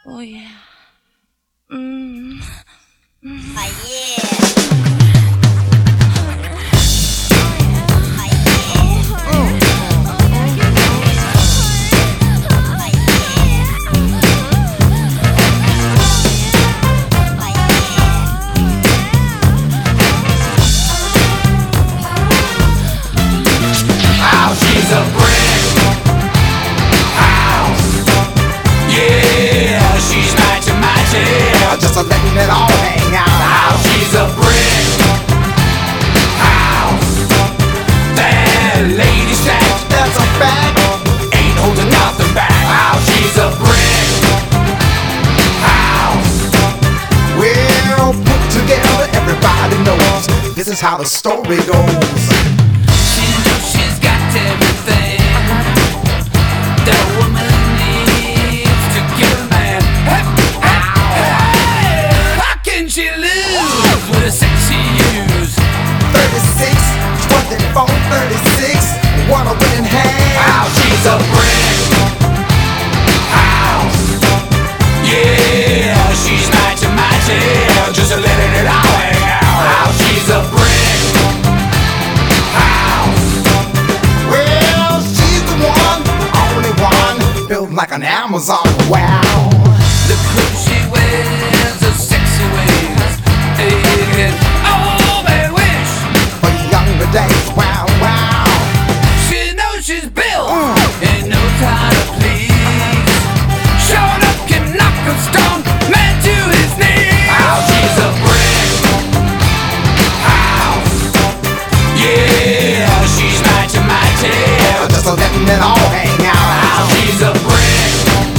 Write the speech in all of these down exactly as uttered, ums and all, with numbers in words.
Oh yeah. Mm. Mm. Oh yeah. She's a brick house. Yeah, she's matching matching. Just a letting it all hang out. How she's a brick house. That lady stacked, That's a fact. ain't holding nothing back. How she's a brick house. Well put together, everybody knows this is how the story goes. She knows she's got everything that a woman needs to give a man. Hey, hey, hey. How can she lose with a sexy use? thirty-six, twenty-four, thirty-six, what a winning hand. How she's a brick house. Yeah, she's matching matching, just letting it all hang out. How she's a brick house. Well, she's the one, only one, built like an Amazon. Wow. The clothes she wears are sexy ways. And oh, man, wish For younger days, wow, wow. she knows she's built and knows how to please. Showing up can knock a strong man to his knees. How she's a brick house. Yeah, she's matching matching. Just a letting it all hang out. How she's a brick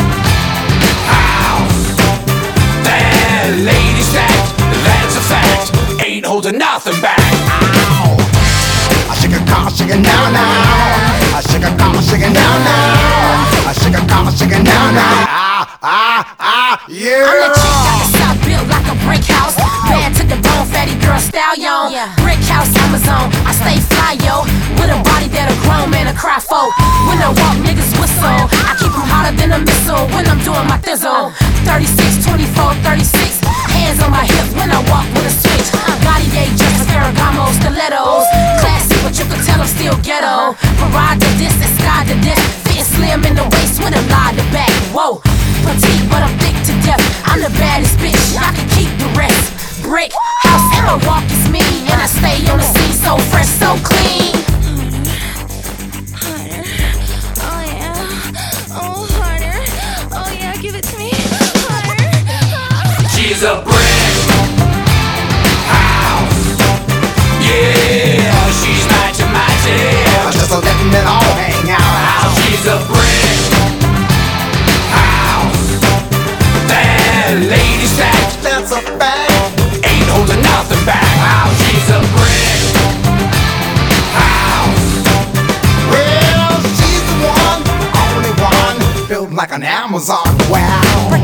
house. That lady stacked, that's a fact. Ain't holding nothing back. Ow. I shake a car, shake it now, now. I shake a car, shake it now, now. I shake a car, shake it now, now. Ah, ah, ah, yeah. I'm the chick out the south, built like a brick house. Bad to the bone, fatty girl stallion. Brick house, Amazon. I stay fly, yo. With a body that a grown man a cry for. When I walk, niggas whistle. I keep them hotter than a missile when I'm doing my thizzle. thirty-six, twenty-four, thirty-six. Hands on my hips when I walk with a switch. Cartier dress, Ferragamo, stilettos. Classy, but you can tell I'm still ghetto. Parade to this and sky to this. Fitting slim in the waist with a lie to back. Whoa. Petite, but I'm thick to death. I'm the baddest bitch, I can keep the rest. Brick house, and my walk is mean. And I stay on the scene so fresh, so clean. Harder. Oh yeah. Oh harder. Oh yeah, give it to me. Harder. Oh. She's a brick house. Yeah, she's matching matching. Just a letting it all hang out. How she's a brick house. That lady stacked, That's a fact. ain't holding nothing back. How she's a brick house. Well, she's the one, only one, built like an Amazon. Wow.